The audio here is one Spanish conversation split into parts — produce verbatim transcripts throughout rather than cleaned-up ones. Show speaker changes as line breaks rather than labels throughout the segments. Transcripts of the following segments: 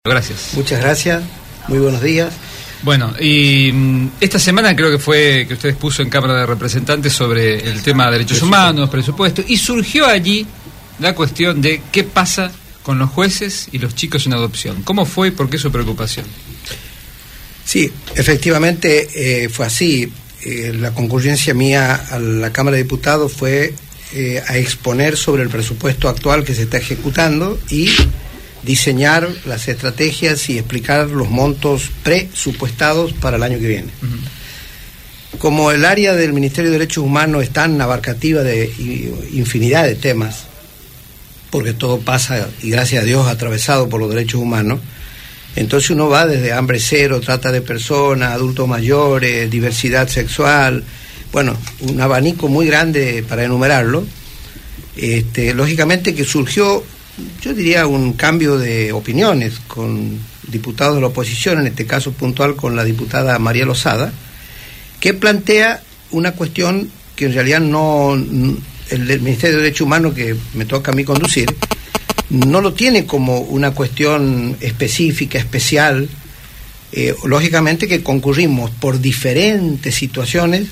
Gracias.
Muchas gracias, muy buenos días.
Bueno, y esta semana creo que fue que usted expuso en Cámara de Representantes sobre el tema de derechos humanos, presupuesto, y surgió allí la cuestión de qué pasa con los jueces y los chicos en adopción. ¿Cómo fue y por qué su preocupación?
Sí, efectivamente eh, fue así. Eh, la concurrencia mía a la Cámara de Diputados fue eh, a exponer sobre el presupuesto actual que se está ejecutando y diseñar las estrategias y explicar los montos presupuestados para el año que viene. Uh-huh. Como el área del Ministerio de Derechos Humanos es tan abarcativa de infinidad de temas, porque todo pasa, y gracias a Dios, atravesado por los derechos humanos, entonces uno va desde hambre cero, trata de personas, adultos mayores, diversidad sexual, bueno, un abanico muy grande para enumerarlo. Este, lógicamente que surgió, yo diría, un cambio de opiniones con diputados de la oposición, en este caso puntual con la diputada María Lozada, que plantea una cuestión que en realidad no, el del Ministerio de Derechos Humanos, que me toca a mí conducir, no lo tiene como una cuestión específica, especial. Eh, lógicamente que concurrimos por diferentes situaciones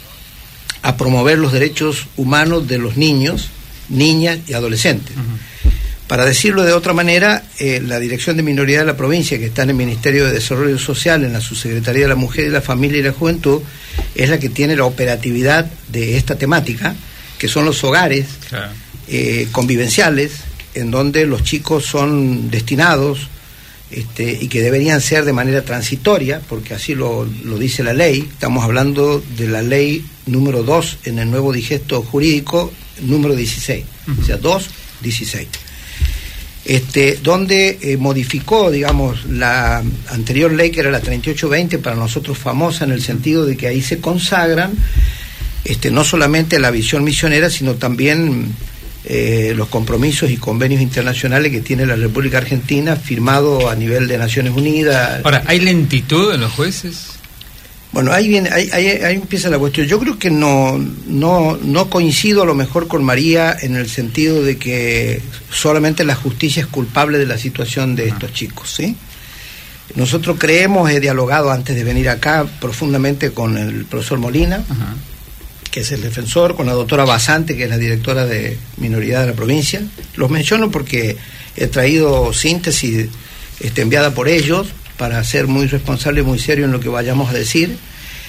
a promover los derechos humanos de los niños, niñas y adolescentes. Uh-huh. Para decirlo de otra manera, eh, la Dirección de Minoridad de la provincia, que está en el Ministerio de Desarrollo Social, en la Subsecretaría de la Mujer y la Familia y la Juventud, es la que tiene la operatividad de esta temática, que son los hogares claro. eh, convivenciales, en donde los chicos son destinados este, y que deberían ser de manera transitoria, porque así lo, lo dice la ley. Estamos hablando de la ley número dos en el nuevo digesto jurídico, número dieciséis, uh-huh. o sea, dos dieciséis. Este, donde eh, modificó, digamos, la anterior ley, que era la treinta y ocho veinte, para nosotros famosa en el sentido de que ahí se consagran este, no solamente la visión misionera, sino también eh, los compromisos y convenios internacionales que tiene la República Argentina, firmado a nivel de Naciones Unidas.
Ahora, ¿hay lentitud en los jueces?
Bueno, ahí viene, ahí, ahí, ahí empieza la cuestión. Yo creo que no, no, no coincido a lo mejor con María en el sentido de que solamente la justicia es culpable de la situación de estos chicos, ¿sí? Nosotros creemos, he dialogado antes de venir acá profundamente con el profesor Molina, uh-huh. que es el defensor, con la doctora Basante, que es la directora de Minoridad de la provincia. Los menciono porque he traído síntesis este, enviada por ellos, para ser muy responsable y muy serio en lo que vayamos a decir.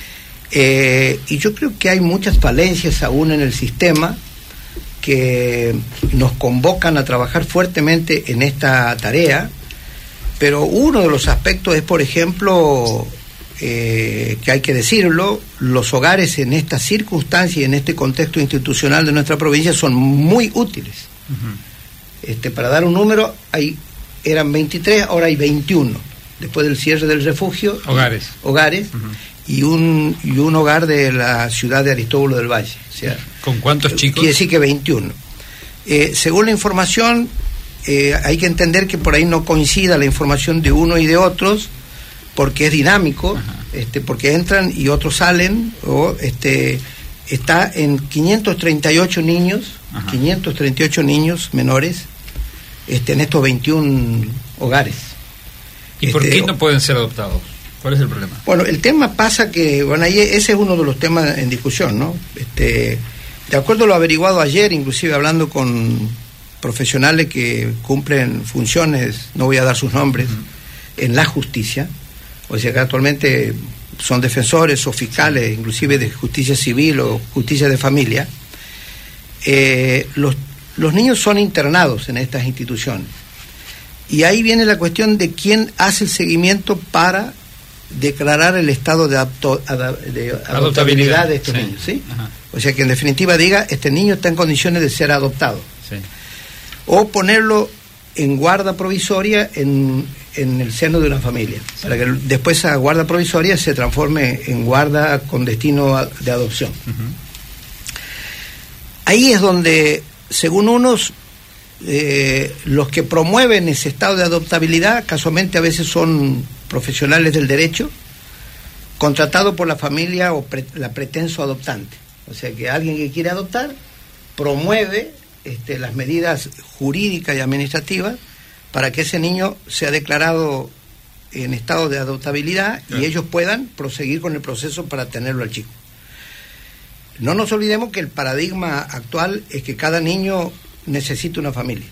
Eh, y yo creo que hay muchas falencias aún en el sistema que nos convocan a trabajar fuertemente en esta tarea, pero uno de los aspectos es, por ejemplo, eh, que hay que decirlo, los hogares en esta circunstancia y en este contexto institucional de nuestra provincia son muy útiles. Uh-huh. Este, para dar un número, hay, eran veintitrés, ahora hay veintiuno. Después del cierre del refugio,
hogares,
hogares uh-huh. y un y un hogar de la ciudad de Aristóbulo del Valle. O sea,
¿con cuántos chicos?
Quiere decir que veintiuno. Eh, según la información, eh, hay que entender que por ahí no coincida la información de uno y de otros, porque es dinámico, uh-huh. este, porque entran y otros salen, o este está en quinientos treinta y ocho niños, uh-huh. quinientos treinta y ocho niños menores, este, en estos veintiún hogares.
¿Y por este, qué no pueden ser adoptados? ¿Cuál es el problema?
Bueno, el tema pasa que, bueno, ahí ese es uno de los temas en discusión, ¿no? Este, de acuerdo a lo averiguado ayer, inclusive hablando con profesionales que cumplen funciones, no voy a dar sus nombres, uh-huh. en la justicia, o sea que actualmente son defensores o fiscales, inclusive de justicia civil o justicia de familia, eh, los, los niños son internados en estas instituciones. Y ahí viene la cuestión de quién hace el seguimiento para declarar el estado de, adopto, de adoptabilidad, adoptabilidad de estos sí. niños, ¿sí? Ajá. O sea que en definitiva diga, este niño está en condiciones de ser adoptado. Sí. O ponerlo en guarda provisoria en, en el seno de una familia, sí. para que después esa guarda provisoria se transforme en guarda con destino de adopción. Uh-huh. Ahí es donde, según unos, Eh, los que promueven ese estado de adoptabilidad casualmente a veces son profesionales del derecho contratados por la familia o pre, la pretenso adoptante, o sea que alguien que quiere adoptar promueve este, las medidas jurídicas y administrativas para que ese niño sea declarado en estado de adoptabilidad, claro, y ellos puedan proseguir con el proceso para tenerlo al chico. No nos olvidemos que el paradigma actual es que cada niño necesita una familia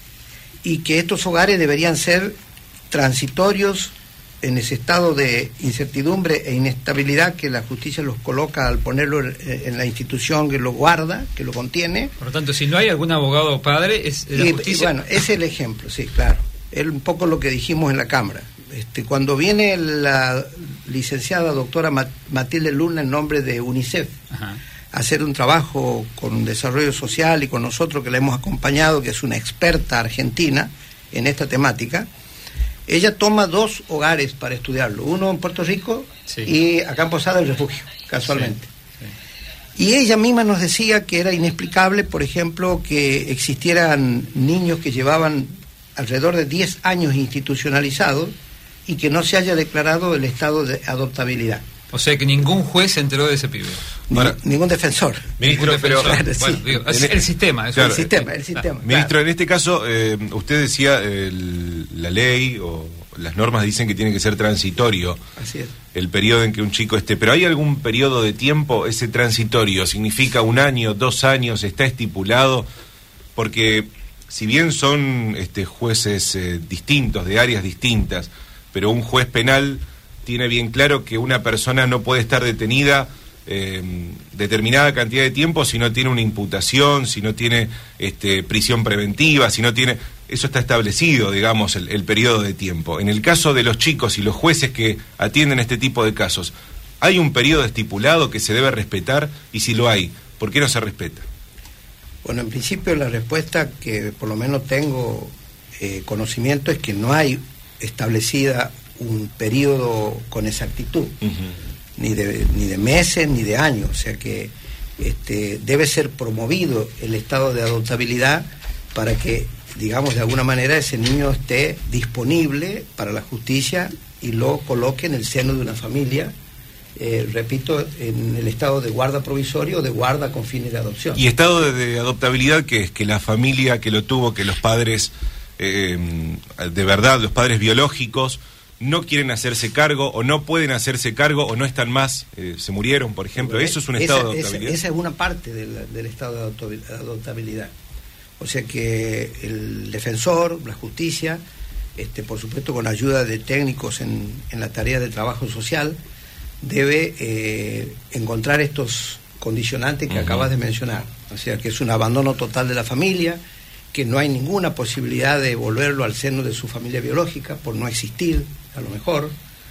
y que estos hogares deberían ser transitorios en ese estado de incertidumbre e inestabilidad que la justicia los coloca al ponerlo en la institución que lo guarda, que lo contiene.
Por lo tanto, si no hay algún abogado padre, es la
y,
justicia.
Y bueno, ese es el ejemplo, sí, claro. Es un poco lo que dijimos en la Cámara. Este, cuando viene la licenciada doctora Matilde Luna en nombre de UNICEF, ajá, a hacer un trabajo con desarrollo social y con nosotros que la hemos acompañado, que es una experta argentina en esta temática, ella toma dos hogares para estudiarlo, uno en Puerto Rico, sí, y acá en Posada el Refugio, casualmente. Sí, sí. Y ella misma nos decía que era inexplicable, por ejemplo, que existieran niños que llevaban alrededor de diez años institucionalizados y que no se haya declarado el estado de adoptabilidad.
O sea que ningún juez se enteró de ese pibe.
Ni,
Ahora,
ningún defensor.
Ministro,
ningún defensor.
pero
Claro, bueno,
sí,
digo, es el, el sistema. Eso
claro,
es
el sistema, el sistema.
Ah, ministro,
claro.
en este caso, eh, usted decía, el, la ley o las normas dicen que tiene que ser transitorio.
Así es.
El periodo en que un chico esté. Pero ¿hay algún periodo de tiempo? Ese transitorio, ¿significa un año, dos años? ¿Está estipulado? Porque si bien son este, jueces eh, distintos, de áreas distintas, pero un juez penal tiene bien claro que una persona no puede estar detenida eh, determinada cantidad de tiempo si no tiene una imputación, si no tiene este, prisión preventiva, si no tiene... Eso está establecido, digamos, el, el periodo de tiempo. En el caso de los chicos y los jueces que atienden este tipo de casos, ¿hay un periodo estipulado que se debe respetar? Y si lo hay, ¿por qué no se respeta?
Bueno, en principio la respuesta que por lo menos tengo eh, conocimiento es que no hay establecida un periodo con exactitud, uh-huh, ni de ni de meses ni de años, o sea que este debe ser promovido el estado de adoptabilidad para que, digamos, de alguna manera ese niño esté disponible para la justicia y lo coloque en el seno de una familia, eh, repito, en el estado de guarda provisorio o de guarda con fines de adopción.
¿Y estado de, de adoptabilidad que es? Que la familia que lo tuvo, que los padres eh, de verdad, los padres biológicos no quieren hacerse cargo o no pueden hacerse cargo o no están más, eh, se murieron, por ejemplo. ¿Eso es un
esa,
estado de adoptabilidad?
Esa, esa es una parte del, del estado de adoptabilidad. O sea que el defensor, la justicia, este, por supuesto con ayuda de técnicos en, en la tarea de trabajo social, debe eh, encontrar estos condicionantes que uh-huh. acabas de mencionar. O sea que es un abandono total de la familia, que no hay ninguna posibilidad de volverlo al seno de su familia biológica, por no existir, a lo mejor.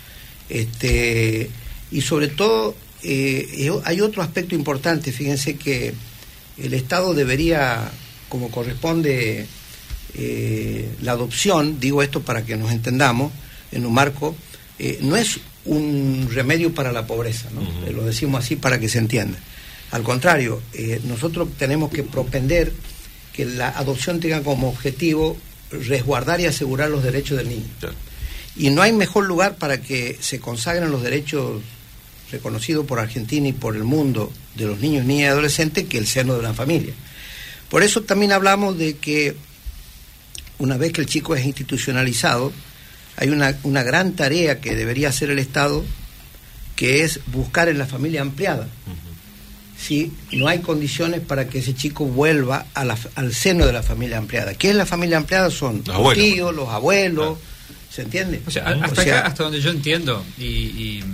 Este, y sobre todo, eh, hay otro aspecto importante. Fíjense que el Estado debería, como corresponde eh, la adopción, digo esto para que nos entendamos, en un marco, eh, no es un remedio para la pobreza, ¿no? Uh-huh. Eh, lo decimos así para que se entienda. Al contrario, eh, nosotros tenemos que propender que la adopción tenga como objetivo resguardar y asegurar los derechos del niño. Sí. Y no hay mejor lugar para que se consagren los derechos reconocidos por Argentina y por el mundo de los niños, niñas y adolescentes que el seno de una familia. Por eso también hablamos de que una vez que el chico es institucionalizado, hay una, una gran tarea que debería hacer el Estado, que es buscar en la familia ampliada. Uh-huh. Si no hay condiciones para que ese chico vuelva a la, al seno de la familia ampliada. ¿Qué es la familia ampliada? Son los, los tíos, los abuelos, claro. ¿Se entiende?
O sea, hasta o sea, acá, hasta donde yo entiendo, y, y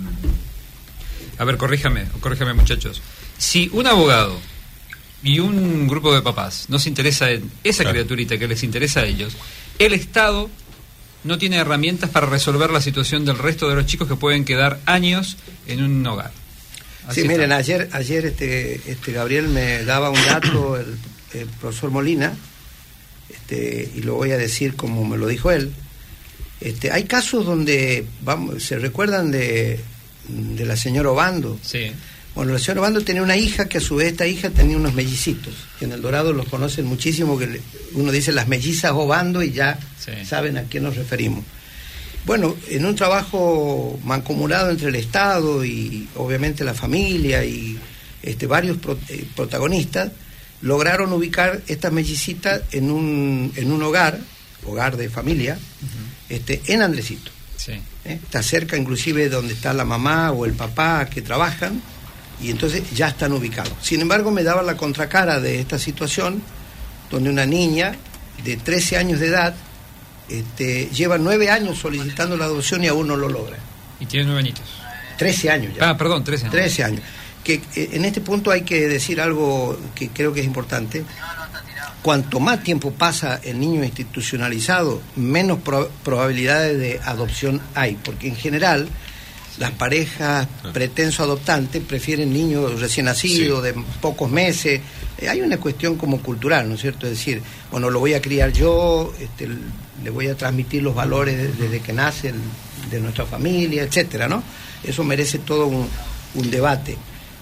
a ver, corríjame, corríjame muchachos, si un abogado y un grupo de papás no se interesa en esa claro. criaturita que les interesa a ellos, el Estado no tiene herramientas para resolver la situación del resto de los chicos que pueden quedar años en un hogar. Así sí, está.
Miren, ayer ayer este este Gabriel me daba un dato, el, el profesor Molina, este y lo voy a decir como me lo dijo él. Este, hay casos donde vamos, se recuerdan de, de la señora Obando.
Sí.
Bueno, la señora Obando tenía una hija que a su vez esta hija tenía unos mellicitos, que en El Dorado los conocen muchísimo, que le, uno dice las mellizas Obando y ya sí. saben a qué nos referimos. Bueno, en un trabajo mancomunado entre el Estado y obviamente la familia y este, varios pro, eh, protagonistas, lograron ubicar estas mellicitas en un, en un hogar hogar de familia, uh-huh. este, en Andresito.
Sí.
¿Eh? Está cerca inclusive donde está la mamá o el papá que trabajan, y entonces ya están ubicados. Sin embargo, me daba la contracara de esta situación, donde una niña de trece años de edad este, lleva nueve años solicitando la adopción y aún no lo logra.
Y tiene nueve añitos.
trece años ya.
Ah, perdón, trece años.
trece años. Que eh, en este punto hay que decir algo que creo que es importante. Cuanto más tiempo pasa el niño institucionalizado, menos pro- probabilidades de adopción hay, porque en general las parejas pretenso adoptantes prefieren niños recién nacidos, sí. de pocos meses. Eh, hay una cuestión como cultural, ¿no es cierto? Es decir, bueno, lo voy a criar yo, este, le voy a transmitir los valores desde que nace el, de nuestra familia, etcétera, ¿no? Eso merece todo un, un debate.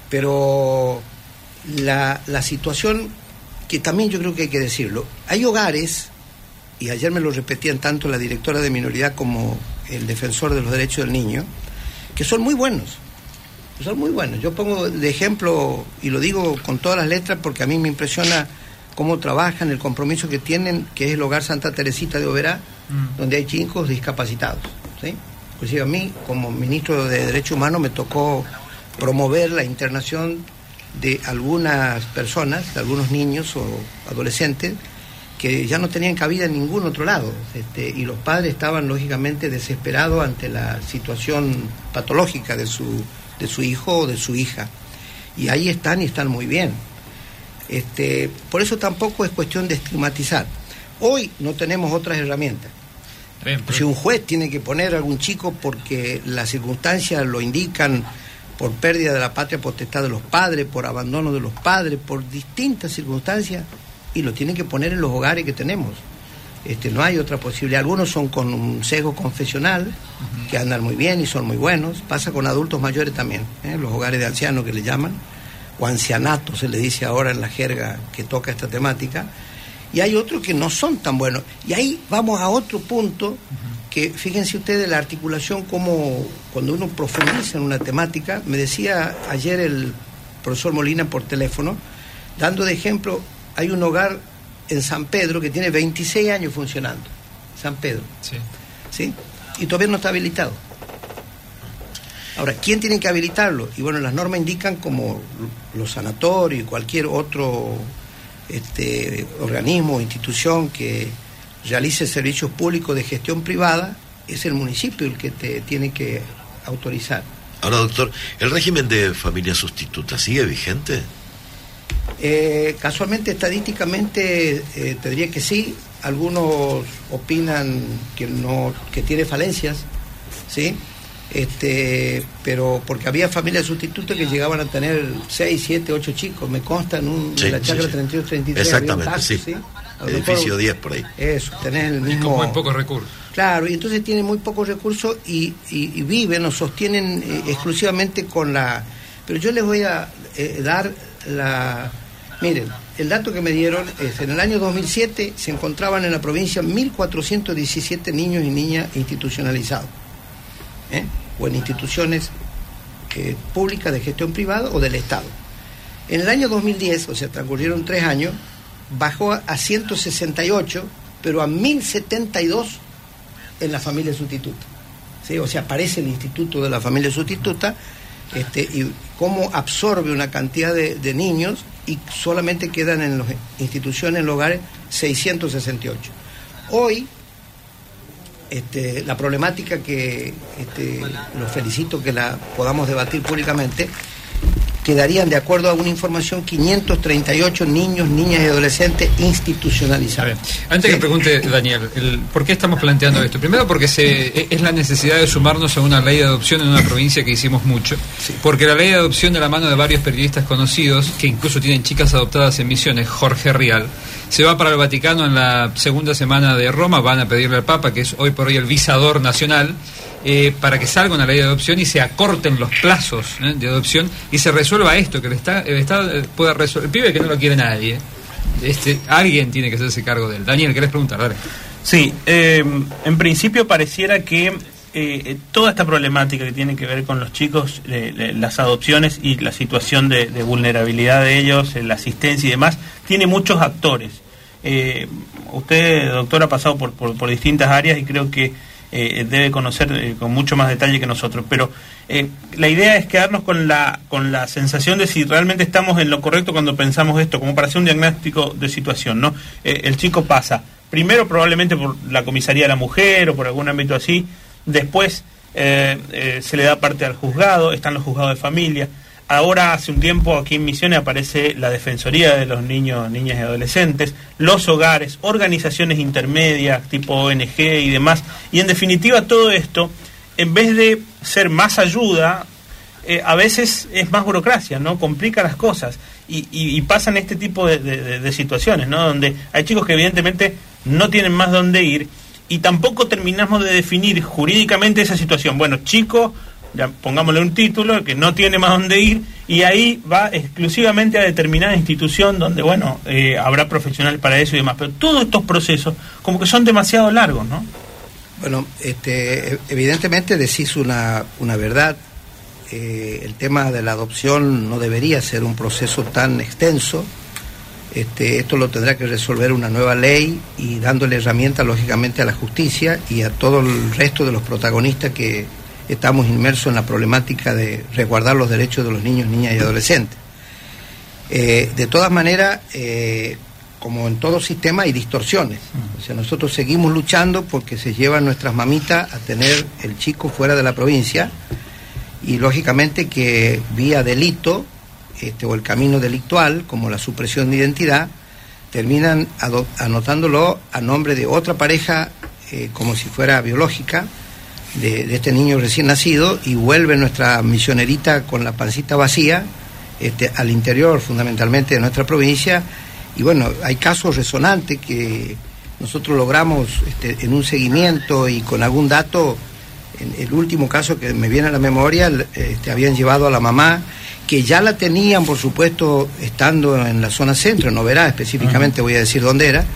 Pero la, la situación, que también yo creo que hay que decirlo, hay hogares, y ayer me lo repetían tanto la directora de minoridad como el defensor de los derechos del niño, que son muy buenos, son muy buenos. Yo pongo de ejemplo, y lo digo con todas las letras, porque a mí me impresiona cómo trabajan, el compromiso que tienen, que es el Hogar Santa Teresita de Oberá, mm. donde hay chicos discapacitados, ¿sí? Inclusive a mí, como ministro de Derechos Humanos, me tocó promover la internación de algunas personas, de algunos niños o adolescentes, que ya no tenían cabida en ningún otro lado, este, y los padres estaban lógicamente desesperados ante la situación patológica de su, de su hijo o de su hija, y ahí están y están muy bien. Este, por eso tampoco es cuestión de estigmatizar. Hoy no tenemos otras herramientas. Bien, pero... Si un juez tiene que poner a algún chico porque las circunstancias lo indican, por pérdida de la patria potestad de los padres, por abandono de los padres, por distintas circunstancias, y lo tienen que poner en los hogares que tenemos. Este, no hay otra posibilidad. Algunos son con un sesgo confesional, uh-huh. que andan muy bien y son muy buenos. Pasa con adultos mayores también, ¿eh? Los hogares de ancianos que le llaman, o ancianato se le dice ahora en la jerga que toca esta temática. Y hay otros que no son tan buenos. Y ahí vamos a otro punto, uh-huh. que fíjense ustedes la articulación, como cuando uno profundiza en una temática. Me decía ayer el profesor Molina por teléfono, dando de ejemplo, hay un hogar en San Pedro que tiene veintiséis años funcionando, San Pedro, sí. ¿Sí? Y todavía no está habilitado. Ahora, ¿quién tiene que habilitarlo? Y bueno, las normas indican, como los sanatorios y cualquier otro este, organismo o institución que realice servicios públicos de gestión privada, es el municipio el que te tiene que autorizar.
Ahora, doctor, ¿el régimen de familia sustituta sigue vigente?
Eh, casualmente, estadísticamente, eh, te diría que sí. Algunos opinan que no, que tiene falencias, ¿sí? Este, pero porque había familias sustitutas que llegaban a tener seis, siete, ocho chicos. Me consta en un, sí, de la chacra sí, sí. treinta y dos, treinta y tres.
Exactamente,
taxi,
sí. ¿sí?
Edificio
diez por ahí.
Eso, tenés el mismo...
Con muy pocos recursos.
Claro, y entonces tienen muy pocos recursos y, y, y viven o sostienen eh, exclusivamente con la... Pero yo les voy a eh, dar la... Miren, el dato que me dieron es, en el año dos mil siete se encontraban en la provincia mil cuatrocientos diecisiete niños y niñas institucionalizados, ¿eh? o en instituciones eh, públicas de gestión privada o del Estado. En el año dos mil diez, o sea, transcurrieron tres años, bajó a ciento sesenta y ocho, pero a mil setenta y dos en la familia sustituta, ¿sí? O sea, aparece el Instituto de la Familia Sustituta, este, y cómo absorbe una cantidad de, de niños, y solamente quedan en las instituciones, en los hogares, seiscientos sesenta y ocho. Hoy, este, la problemática que este, los felicito que la podamos debatir públicamente, quedarían, de acuerdo a una información, quinientos treinta y ocho niños, niñas y adolescentes institucionalizados.
Antes ¿sí? que pregunte, Daniel, el, ¿por qué estamos planteando esto? Primero, porque se, es la necesidad de sumarnos a una ley de adopción en una provincia que hicimos mucho, sí. porque la ley de adopción, de la mano de varios periodistas conocidos, que incluso tienen chicas adoptadas en Misiones, Jorge Rial, se va para el Vaticano en la segunda semana de Roma. Van a pedirle al Papa, que es hoy por hoy el visador nacional, Eh, para que salga una ley de adopción y se acorten los plazos ¿eh? de adopción y se resuelva esto, que el Estado, el Estado pueda resolver. El pibe que no lo quiere nadie, este, alguien tiene que hacerse cargo de él. Daniel, ¿querés preguntar? Dale.
Sí, eh, en principio pareciera que eh, toda esta problemática que tiene que ver con los chicos, eh, eh, las adopciones y la situación de, de vulnerabilidad de ellos, eh, la asistencia y demás, tiene muchos actores. Eh, usted, doctor, ha pasado por, por, por distintas áreas y creo que eh, debe conocer eh, con mucho más detalle que nosotros, pero eh, la idea es quedarnos con la, con la sensación de si realmente estamos en lo correcto cuando pensamos esto, como para hacer un diagnóstico de situación, ¿no? Eh, el chico pasa, primero probablemente por la comisaría de la mujer o por algún ámbito así, después eh, eh, se le da parte al juzgado, están los juzgados de familia. Ahora, hace un tiempo, aquí en Misiones aparece la Defensoría de los Niños, Niñas y Adolescentes, los hogares, organizaciones intermedias, tipo O N G y demás. Y en definitiva, todo esto, en vez de ser más ayuda, eh, a veces es más burocracia, ¿no? Complica las cosas. Y, y, y pasan este tipo de, de, de situaciones, ¿no? Donde hay chicos que evidentemente no tienen más dónde ir y tampoco terminamos de definir jurídicamente esa situación. Bueno, chico, ya pongámosle un título, que no tiene más dónde ir, y ahí va exclusivamente a determinada institución donde, bueno, eh, habrá profesionales para eso y demás, pero todos estos procesos como que son demasiado largos, ¿no?
Bueno, este, evidentemente decís una, una verdad. Eh, el tema de la adopción no debería ser un proceso tan extenso. Este, esto lo tendrá que resolver una nueva ley y dándole herramientas, lógicamente, a la justicia y a todo el resto de los protagonistas que estamos inmersos en la problemática de resguardar los derechos de los niños, niñas y adolescentes. Eh, de todas maneras, eh, como en todo sistema, hay distorsiones. O sea, nosotros seguimos luchando porque se llevan nuestras mamitas a tener el chico fuera de la provincia y, lógicamente, que vía delito este, o el camino delictual, como la supresión de identidad, terminan anotándolo a nombre de otra pareja eh, como si fuera biológica, De, de este niño recién nacido, y vuelve nuestra misionerita con la pancita vacía este, al interior fundamentalmente de nuestra provincia. Y bueno, hay casos resonantes que nosotros logramos este, en un seguimiento y con algún dato. En el último caso que me viene a la memoria, este, habían llevado a la mamá, que ya la tenían, por supuesto, estando en la zona centro, no verá específicamente, voy a decir dónde era,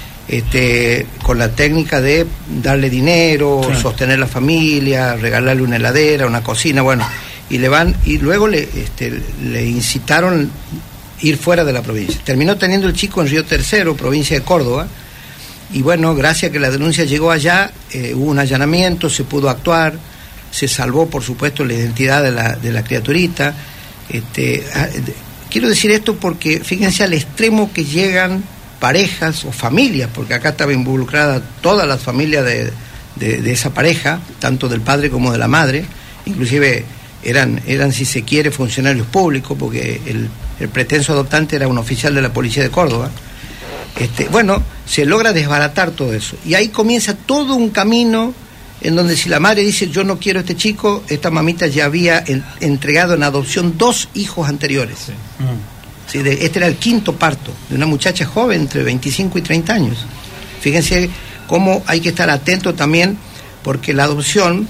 Este, con la técnica de darle dinero, sí, sostener la familia, regalarle una heladera, una cocina, bueno, y le van y luego le, este, le incitaron ir fuera de la provincia. Terminó teniendo el chico en Río Tercero, provincia de Córdoba, y bueno, gracias a que la denuncia llegó allá, eh, hubo un allanamiento, se pudo actuar, se salvó, por supuesto, la identidad de la, de la criaturita. Este, quiero decir esto porque fíjense al extremo que llegan parejas o familias, porque acá estaba involucrada todas las familias de, de, de esa pareja, tanto del padre como de la madre, inclusive eran, eran si se quiere, funcionarios públicos, porque el, el pretenso adoptante era un oficial de la policía de Córdoba. Este, bueno, se logra desbaratar todo eso, y ahí comienza todo un camino en donde si la madre dice yo no quiero a este chico, esta mamita ya había en, entregado en adopción dos hijos anteriores. Sí. Mm. Sí, de, este era el quinto parto de una muchacha joven entre veinticinco y treinta años. Fíjense cómo hay que estar atento también, porque la adopción,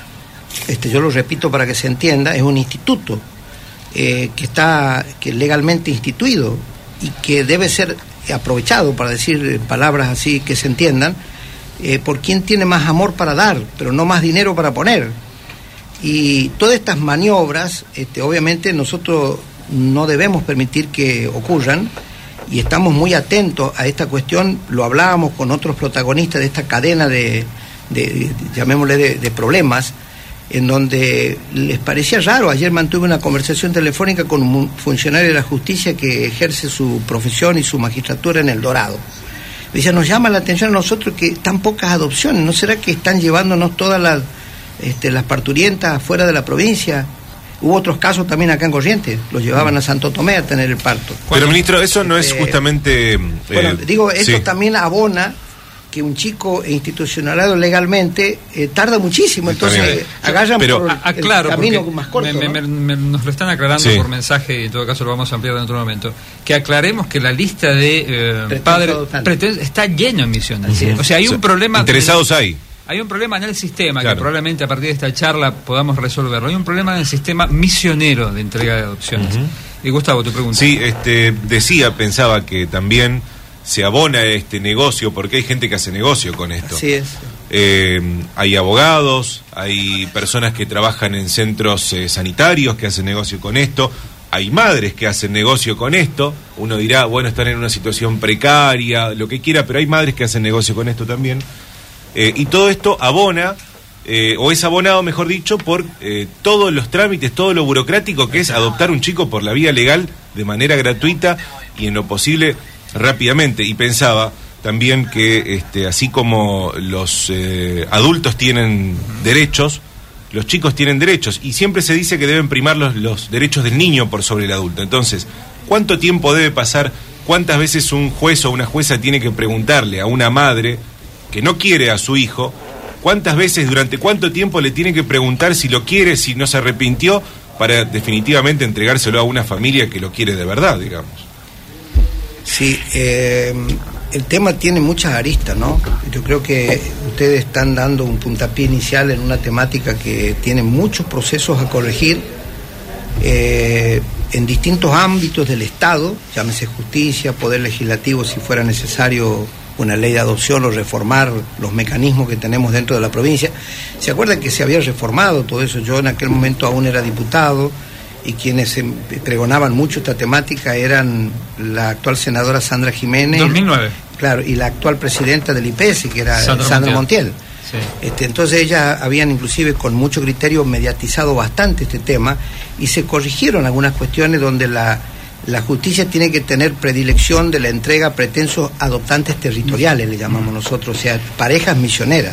este, yo lo repito para que se entienda, es un instituto eh, que está que legalmente instituido y que debe ser aprovechado, para decir palabras así que se entiendan, eh, por quien tiene más amor para dar, pero no más dinero para poner. Y todas estas maniobras, este, obviamente nosotros no debemos permitir que ocurran, y estamos muy atentos a esta cuestión. Lo hablábamos con otros protagonistas de esta cadena de, de, de llamémosle, de, de problemas, en donde les parecía raro. Ayer mantuve una conversación telefónica con un funcionario de la justicia que ejerce su profesión y su magistratura en El Dorado. Me decía, nos llama la atención a nosotros que tan pocas adopciones, ¿no será que están llevándonos todas las, este, las parturientas fuera de la provincia? Hubo otros casos también acá en Corrientes, los llevaban a Santo Tomé a tener el parto.
Pero, ministro, eso no es justamente... Eh,
bueno, digo, esto
sí.
también abona que un chico institucionalizado legalmente eh, tarda muchísimo, entonces eh, agarran
pero,
por
a, a, claro,
el camino más corto.
Me, me,
¿no?
me, me, nos lo están aclarando sí. por mensaje, y en todo caso lo vamos a ampliar en otro momento. Que aclaremos que la lista de eh, padres está lleno en Misiones. Uh-huh. O sea, hay un problema...
Interesados hay.
Hay un problema en el sistema,
claro,
que probablemente a partir de esta charla podamos resolverlo. Hay un problema en el sistema misionero de entrega de adopciones. Uh-huh. Y Gustavo, tu pregunta.
Sí, este, decía, pensaba que también se abona este negocio, porque hay gente que hace negocio con esto.
Así es.
Eh, hay abogados, hay personas que trabajan en centros eh, sanitarios que hacen negocio con esto, hay madres que hacen negocio con esto. Uno dirá, bueno, están en una situación precaria, lo que quiera, pero hay madres que hacen negocio con esto también. Eh, y todo esto abona, eh, o es abonado, mejor dicho, por eh, todos los trámites, todo lo burocrático que es adoptar un chico por la vía legal, de manera gratuita y en lo posible rápidamente. Y pensaba también que este, así como los eh, adultos tienen derechos, los chicos tienen derechos, y siempre se dice que deben primar los, los derechos del niño por sobre el adulto. Entonces, ¿cuánto tiempo debe pasar? ¿Cuántas veces un juez o una jueza tiene que preguntarle a una madre que no quiere a su hijo? ¿Cuántas veces, durante cuánto tiempo le tiene que preguntar si lo quiere, si no se arrepintió, para definitivamente entregárselo a una familia que lo quiere de verdad, digamos?
Sí, eh, el tema tiene muchas aristas, ¿no? Yo creo que ustedes están dando un puntapié inicial en una temática que tiene muchos procesos a corregir eh, en distintos ámbitos del Estado, llámese justicia, poder legislativo, si fuera necesario una ley de adopción o reformar los mecanismos que tenemos dentro de la provincia. ¿Se acuerdan que se había reformado todo eso? Yo en aquel momento aún era diputado, y quienes pregonaban mucho esta temática eran la actual senadora Sandra Jiménez.
dos mil nueve.
Claro, y la actual presidenta del I P E S, que era
Sandra,
Sandra Montiel.
Montiel. Sí.
Este, entonces ellas habían inclusive con mucho criterio mediatizado bastante este tema, y se corrigieron algunas cuestiones donde la, la justicia tiene que tener predilección de la entrega a pretensos adoptantes territoriales, le llamamos nosotros, o sea, parejas misioneras.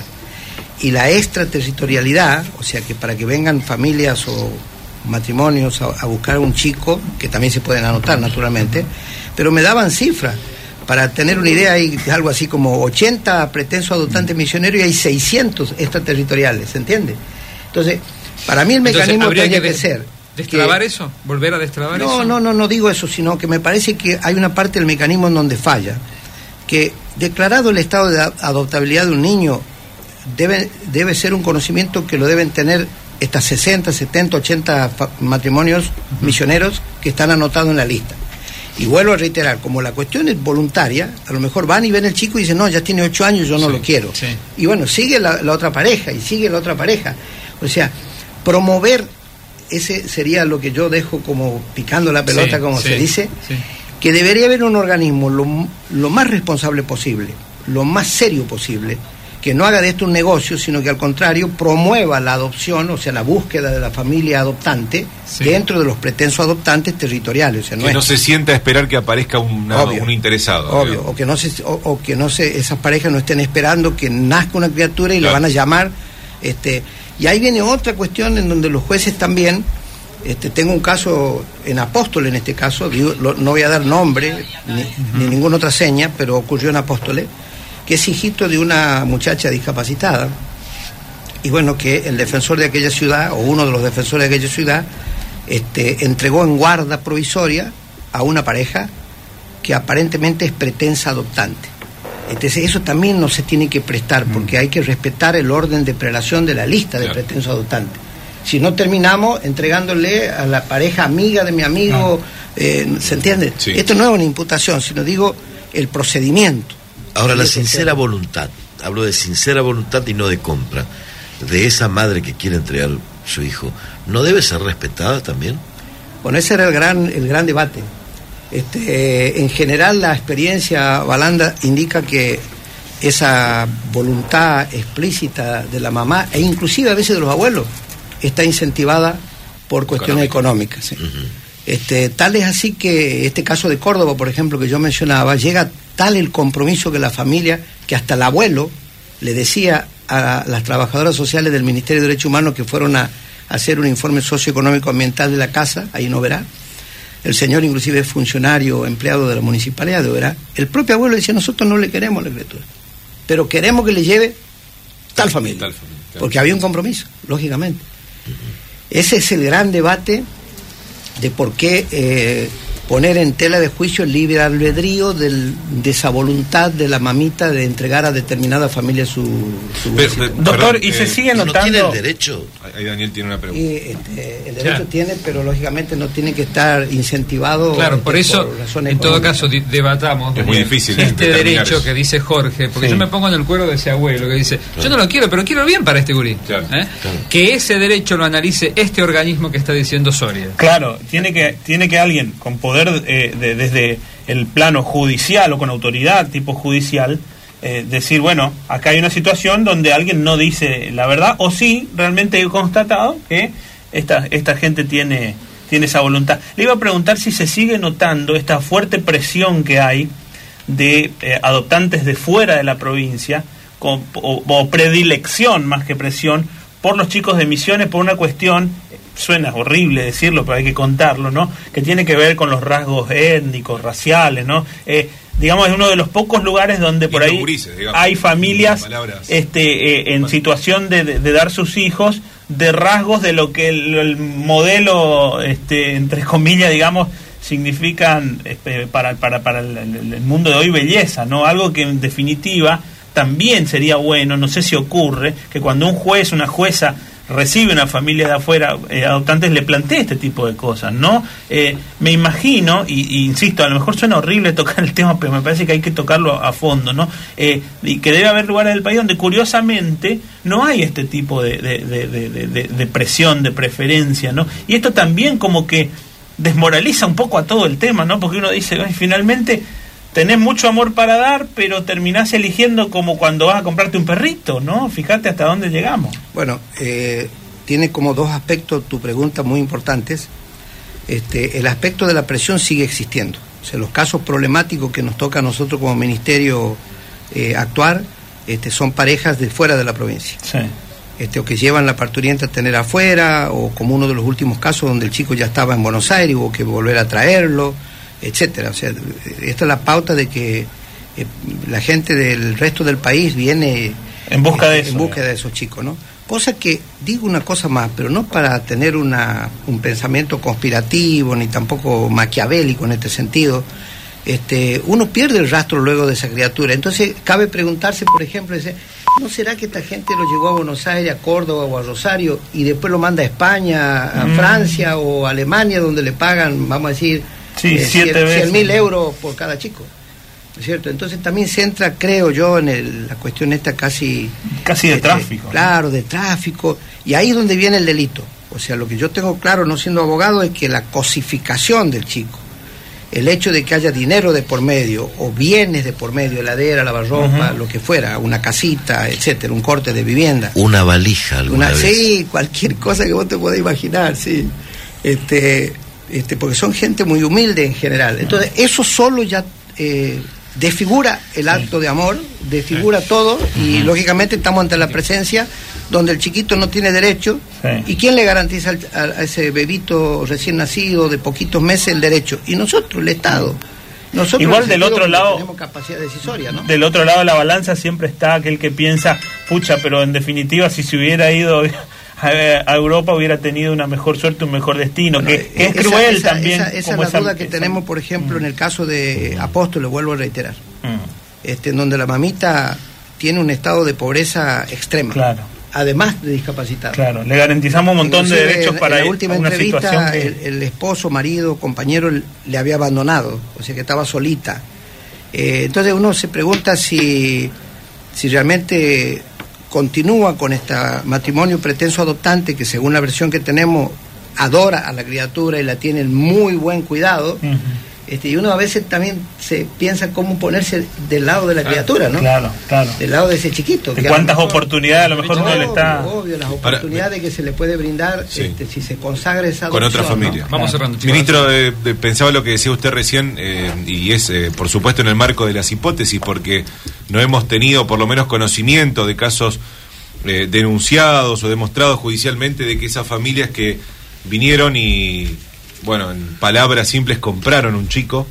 Y la extraterritorialidad, o sea, que para que vengan familias o matrimonios a, a buscar un chico, que también se pueden anotar naturalmente, pero me daban cifras. Para tener una idea, hay algo así como ochenta pretensos adoptantes misioneros y hay seiscientos extraterritoriales, ¿se entiende? Entonces, para mí el mecanismo
Entonces,
tendría
que,
que
de,
ser...
¿Destrabar
que,
eso? ¿Volver a destrabar
no,
eso?
No, no, no digo eso, sino que me parece que hay una parte del mecanismo en donde falla, que declarado el estado de adoptabilidad de un niño, debe, debe ser un conocimiento que lo deben tener estas sesenta, setenta, ochenta matrimonios misioneros que están anotados en la lista. Y vuelvo a reiterar, como la cuestión es voluntaria, a lo mejor van y ven el chico y dicen, no, ya tiene ocho años, yo no
sí,
lo quiero.
Sí.
Y bueno, sigue la, la otra pareja, y sigue la otra pareja. O sea, promover, ese sería lo que yo dejo como picando la pelota, sí, como sí, se dice, sí. Que debería haber un organismo lo, lo más responsable posible, lo más serio posible, que no haga de esto un negocio, sino que al contrario promueva la adopción, o sea, la búsqueda de la familia adoptante, sí, dentro de los pretensos adoptantes territoriales. O sea, no
que
es...
no se sienta a esperar que aparezca una, obvio, un interesado.
Obvio, o que no se, o, o que no se, esas parejas no estén esperando que nazca una criatura y claro, la van a llamar. Este, y ahí viene otra cuestión en donde los jueces también, este, tengo un caso en Apóstoles, en este caso, digo, lo, no voy a dar nombre ni, uh-huh, ni ninguna otra seña, pero ocurrió en Apóstoles, que es hijito de una muchacha discapacitada, y bueno, que el defensor de aquella ciudad, o uno de los defensores de aquella ciudad, este, entregó en guarda provisoria a una pareja que aparentemente es pretensa adoptante. Entonces eso también no se tiene que prestar, porque hay que respetar el orden de prelación de la lista de claro, pretensos adoptantes. Si no, terminamos entregándole a la pareja amiga de mi amigo, no, eh, ¿se entiende? Sí. Esto no es una imputación, sino digo el procedimiento.
Ahora, la sincera voluntad, hablo de sincera voluntad y no de compra, de esa madre que quiere entregar a su hijo, ¿no debe ser respetada también?
Bueno, ese era el gran, el gran debate. Este, eh, en general, la experiencia Balanda indica que esa voluntad explícita de la mamá, e inclusive a veces de los abuelos, está incentivada por cuestiones económicas. ¿Sí? Uh-huh. Este, tal es así que este caso de Córdoba, por ejemplo, que yo mencionaba, llega tal el compromiso que la familia, que hasta el abuelo le decía a las trabajadoras sociales del Ministerio de Derechos Humanos que fueron a, a hacer un informe socioeconómico ambiental de la casa, ahí en Oberá. El señor inclusive es funcionario, empleado de la municipalidad de Oberá. El propio abuelo decía, nosotros no le queremos la criatura, pero queremos que le lleve tal familia, tal familia claro, porque había un compromiso, lógicamente. Uh-huh. Ese es el gran debate de por qué eh, poner en tela de juicio el libre albedrío del, de esa voluntad de la mamita de entregar a determinada familia su, su
pero, pero,
doctor,
perdón,
y se
eh,
sigue
¿no
notando
tiene el derecho?
Ahí Daniel tiene una pregunta.
y, este, el derecho
Ya.
tiene, pero lógicamente no tiene que estar incentivado.
Claro,
este,
por eso,
razones
en todo
económicas.
caso, di- debatamos
Es muy difícil
este
determinar
derecho
eso.
que dice Jorge, porque
Sí.
yo me pongo en el cuero de ese abuelo que dice,
Claro.
yo no lo quiero, pero quiero el bien para este gurí.
Claro,
¿Eh?
claro.
Que ese derecho lo analice este organismo que está diciendo Soria.
Claro, tiene que tiene que alguien con poder eh, de- desde el plano judicial o con autoridad tipo judicial eh, decir, bueno, acá hay una situación donde alguien no dice la verdad, o sí, realmente he constatado que esta, esta gente tiene, tiene esa voluntad. Le iba a preguntar si se sigue notando esta fuerte presión que hay de eh, adoptantes de fuera de la provincia, con, o, o predilección más que presión, por los chicos de Misiones, por una cuestión, suena horrible decirlo, pero hay que contarlo, ¿no? Que tiene que ver con los rasgos étnicos, raciales, ¿no? Eh, digamos, es uno de los pocos lugares donde por ahí
Gurises, digamos,
hay familias
palabras.
este, eh, en situación de, de, de dar sus hijos de rasgos de lo que el, el modelo, este, entre comillas, digamos, significan este, para, para, para el, el- el mundo de hoy belleza, ¿no? Algo que en definitiva también sería bueno, no sé si ocurre, que cuando un juez, una jueza recibe una familia de afuera, eh, adoptantes, le plantea este tipo de cosas, ¿no? Eh, me imagino, y, y insisto, a lo mejor suena horrible tocar el tema, pero me parece que hay que tocarlo a, a fondo, ¿no? Eh, y que debe haber lugares del país donde curiosamente no hay este tipo de, de, de, de, de, de- de presión, de preferencia, ¿no? Y esto también como que desmoraliza un poco a todo el tema, ¿no? Porque uno dice, "Ay, finalmente tenés mucho amor para dar, pero terminás eligiendo como cuando vas a comprarte un perrito, ¿no? Fíjate hasta dónde llegamos."
Bueno, eh, tiene como dos aspectos tu pregunta muy importantes. Este, el aspecto de la presión sigue existiendo. O sea, los casos problemáticos que nos toca a nosotros como ministerio eh, actuar este, son parejas de fuera de la provincia.
Sí.
Este, o que llevan la parturienta a tener afuera, o como uno de los últimos casos donde el chico ya estaba en Buenos Aires y hubo que volver a traerlo, etcétera. O sea, esta es la pauta de que eh, la gente del resto del país viene
En busca de
eh,
eso.
en búsqueda de esos chicos, ¿no? Cosa que, digo una cosa más, pero no para tener una, un pensamiento conspirativo ni tampoco maquiavélico en este sentido. Este, uno pierde el rastro luego de esa criatura. Entonces cabe preguntarse, por ejemplo, dice, ¿no será que esta gente lo llevó a Buenos Aires, a Córdoba o a Rosario y después lo manda a España, a
Mm.
Francia o a Alemania, donde le pagan, vamos a decir,
Sí, siete veces.
mil euros por cada chico? ¿No es cierto? Entonces también se entra, creo yo, en el- la cuestión esta casi...
Casi de
este,
tráfico, ¿no?
Claro, de tráfico. Y ahí es donde viene el delito. O sea, lo que yo tengo claro, no siendo abogado, es que la cosificación del chico, el hecho de que haya dinero de por medio o bienes de por medio, heladera, lavarropa,
Ujú.
lo que fuera, una casita, etcétera, un corte de vivienda,
Una valija alguna
una,
vez.
sí, cualquier cosa que vos te puedas imaginar, sí. Este, este, porque son gente muy humilde en general. Entonces, eso solo ya eh, desfigura el acto de amor, desfigura todo, y lógicamente estamos ante la presencia donde el chiquito no tiene derecho.
Sí.
¿Y quién le garantiza al- a, a ese bebito recién nacido de poquitos meses el derecho? Y nosotros, el Estado. Nosotros,
Igual
en el
del
sentido
otro
que
lado-
tenemos capacidad decisoria, ¿no?
Del otro lado de la balanza siempre está aquel que piensa, pucha, pero en definitiva si se hubiera ido a, a Europa hubiera tenido una mejor suerte, un mejor destino,
Bueno,
que, que es
esa-
cruel
esa-
también.
Esa, esa
como
es la duda que
esa-
tenemos, por ejemplo, en el caso de Apóstoles, vuelvo a reiterar,
Mm,
este, en donde la mamita tiene un estado de pobreza extrema,
claro,
además de discapacitada.
claro. Le garantizamos un montón de
Inclusive,
derechos
en-
para
en la
ir-
última
una
entrevista
situación que...
el, el esposo, marido, compañero le había abandonado, o sea que estaba solita. Eh, entonces uno se pregunta si, si realmente continúa con este matrimonio pretenso adoptante que según la versión que tenemos adora a la criatura y la tiene en muy buen cuidado.
Ujú.
Este, y uno a veces también se piensa cómo ponerse del lado de la criatura, ¿no?
Claro, claro.
Del lado de ese chiquito.
De
que a lo
cuántas
mejor-
oportunidades a lo mejor uno le está...
Obvio, obvio, las oportunidades que se le puede brindar
Sí.
este, si se consagra esa
Con
adopción,
otra familia.
¿no?
Vamos cerrando, chicos.
Ministro, eh, de- pensaba lo que decía usted recién, eh, y es, eh, por supuesto, en el marco de las hipótesis, porque no hemos tenido, por lo menos, conocimiento de casos eh, denunciados o demostrados judicialmente de que esas familias que vinieron y, bueno, en palabras simples, compraron un chico,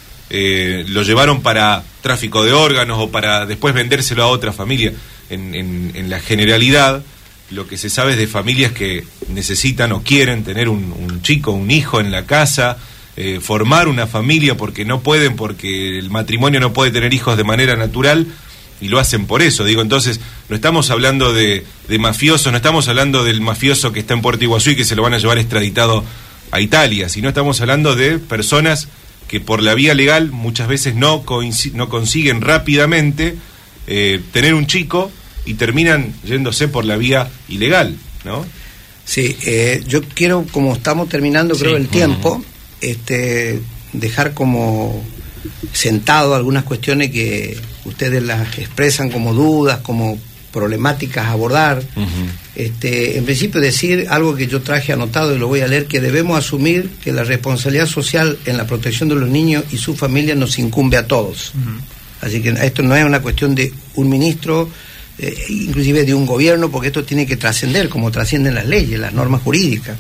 eh, lo llevaron para tráfico de órganos o para después vendérselo a otra familia. En, en, en la generalidad, lo que se sabe es de familias que necesitan o quieren tener un, un chico, un hijo en la casa, eh, formar una familia porque no pueden, porque el matrimonio no puede tener hijos de manera natural, y lo hacen por eso. Digo, entonces, no estamos hablando de, de mafiosos, no estamos hablando del mafioso que está en Puerto Iguazú y que se lo van a llevar extraditado a Italia, sino estamos hablando de personas que por la vía legal muchas veces no, no consiguen rápidamente eh, tener un chico y terminan yéndose por la vía ilegal, ¿no?
Sí, eh, yo quiero, como estamos terminando, creo, sí. el tiempo, uh-huh. este, dejar como sentado algunas cuestiones que ustedes las expresan como dudas, como problemáticas a abordar. Uh-huh. Este, en principio decir algo que yo traje anotado y lo voy a leer, que debemos asumir que la responsabilidad social en la protección de los niños y sus familias nos incumbe a todos. Uh-huh. Así que esto no es una cuestión de un ministro, eh, inclusive de un gobierno, porque esto tiene que trascender como trascienden las leyes, las normas jurídicas.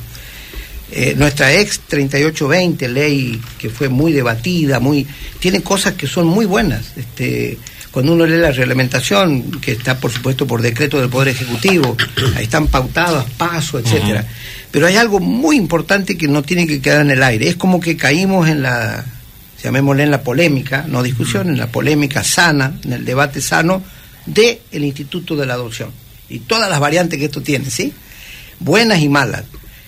Eh, nuestra ex treinta y ocho veinte, ley que fue muy debatida, muy tiene cosas que son muy buenas. Este, cuando uno lee la reglamentación, que está por supuesto por decreto del Poder Ejecutivo, ahí están pautadas pasos, etcétera. Uh-huh. Pero hay algo muy importante que no tiene que quedar en el aire. Es como que caímos en la, llamémosle en la polémica, no discusión, uh-huh. en la polémica sana, en el debate sano de el Instituto de la Adopción y todas las variantes que esto tiene, ¿sí? Buenas y malas.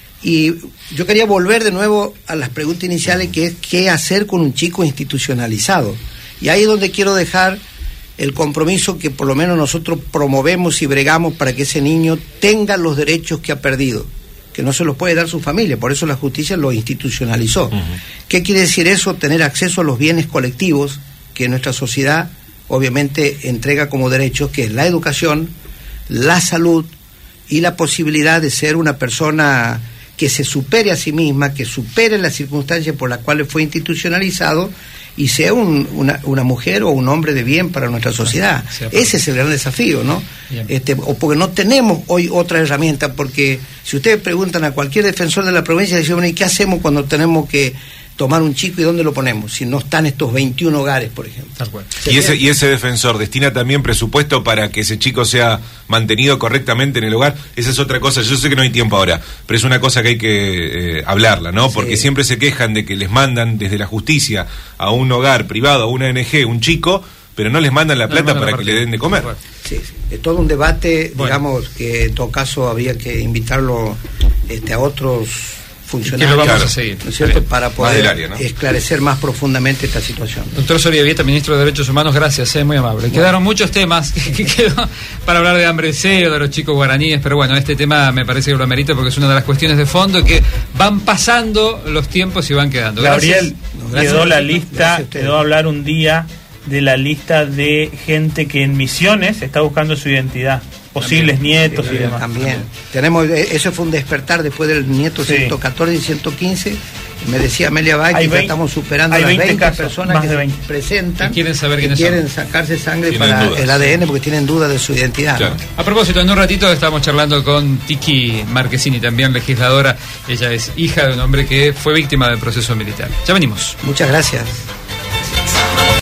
Y yo quería volver de nuevo a las preguntas iniciales, que es qué hacer con un chico institucionalizado. Y ahí es donde quiero dejar el compromiso que por lo menos nosotros promovemos y bregamos para que ese niño tenga los derechos que ha perdido, que no se los puede dar su familia, por eso la justicia lo institucionalizó. Uh-huh. ¿Qué quiere decir eso? Tener acceso a los bienes colectivos que nuestra sociedad obviamente entrega como derechos, que es la educación, la salud y la posibilidad de ser una persona que se supere a sí misma, que supere las circunstancias por las cuales fue institucionalizado y sea un, una, una mujer o un hombre de bien para nuestra sociedad. Sí, ese es el gran desafío, ¿no? Este, o porque no tenemos hoy otra herramienta, porque si ustedes preguntan a cualquier defensor de la provincia, dicen, bueno, ¿y qué hacemos cuando tenemos que tomar un chico y dónde lo ponemos? Si no están estos veintiún hogares, por ejemplo.
Y ese, y ese defensor destina también presupuesto para que ese chico sea mantenido correctamente en el hogar. Esa es otra cosa. Yo sé que no hay tiempo ahora, pero es una cosa que hay que eh, hablarla, ¿no? Porque sí. siempre se quejan de que les mandan desde la justicia a un hogar privado, a una O N G, un chico, pero no les mandan la plata no para la que le den de comer.
Sí, sí. Es todo un debate, bueno. digamos, que en todo caso habría que invitarlo este, a otros funcionarios,
que lo vamos a seguir,
¿no es cierto? Para poder área, ¿no? esclarecer más profundamente esta situación.
Doctor Soria Vieta, ministro de Derechos Humanos, gracias, eh, muy amable. Bueno. Quedaron muchos temas que quedó para hablar de hambre cero, de los chicos guaraníes, pero bueno, este tema me parece que lo amerita porque es una de las cuestiones de fondo que van pasando los tiempos y van quedando.
Gabriel, gracias. Quedó la lista, quedó a hablar un día de la lista de gente que en Misiones está buscando su identidad. Posibles también, nietos y demás.
También. Tenemos, eso fue un despertar después del nieto sí. ciento catorce y ciento quince. Me decía Amelia Bay que ya estamos superando las veinte, veinte personas que se presentan,
y quieren saber
que
quiénes
quieren
son.
sacarse sangre
tienen
para
dudas.
el A D N porque tienen dudas de su identidad. Claro.
¿No? A propósito, en un ratito estamos charlando con Tiki Marquesini, también legisladora. Ella es hija de un hombre que fue víctima del proceso militar. Ya venimos.
Muchas gracias.